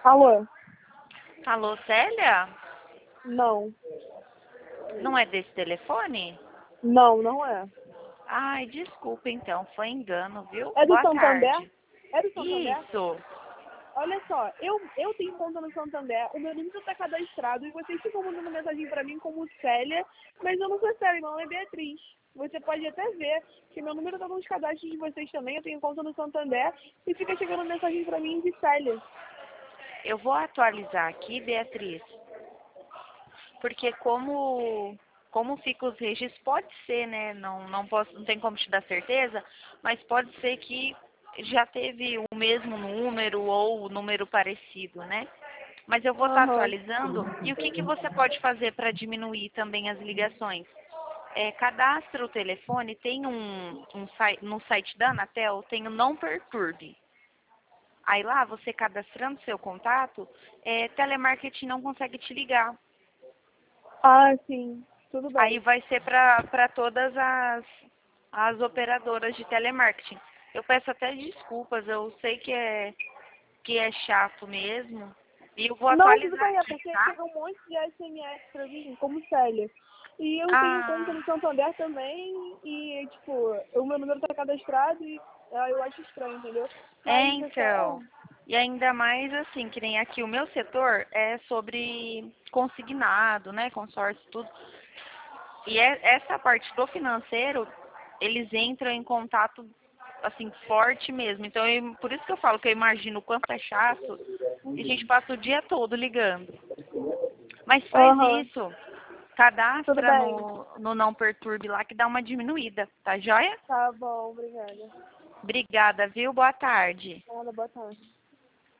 Alô? Alô, Célia? Não. Não é desse telefone? Não, não é. Ai, desculpa então, foi engano, viu? É do Boa Santander? tarde. É do Santander? Isso. Olha só, eu tenho conta no Santander, o meu número tá cadastrado e vocês ficam mandando mensagem pra mim como Célia, mas eu não sou Célia, meu nome é Beatriz. Você pode até ver que meu número tá nos cadastros de vocês também, eu tenho conta no Santander e fica chegando mensagem pra mim de Célia. Eu vou atualizar aqui, Beatriz, porque como fica os registros, pode ser, né? Não posso, não tem como te dar certeza, mas pode ser que já teve o mesmo número ou o número parecido, né? Mas eu vou estar Aham. atualizando. E o que que você pode fazer para diminuir também as ligações? Cadastra o telefone, tem um site, no site da Anatel, tem o Não Perturbe. Aí lá, você cadastrando seu contato, telemarketing não consegue te ligar. Ah, sim. Tudo Aí bem. vai ser para todas as operadoras de telemarketing. Eu peço até desculpas, eu sei que é chato mesmo. E eu vou Não, tudo atualizar bem, é aqui, porque tá? chega um monte de SMS pra mim, como Célia. E eu tenho conta Ah, no Santander também, e, tipo, o meu número tá cadastrado e eu acho estranho, entendeu? Mas é só... então. E ainda mais assim, que nem aqui o meu setor é sobre consignado, né? Consórcio, tudo. E essa parte do financeiro, eles entram em contato assim, forte mesmo. Então, por isso que eu falo que eu imagino o quanto é chato e a gente passa o dia todo ligando. Mas faz Aham, isso, tudo cadastra bem. no Não Perturbe lá que dá uma diminuída, tá joia? Tá bom, obrigada. Obrigada, viu? Boa tarde. Nada, boa tarde.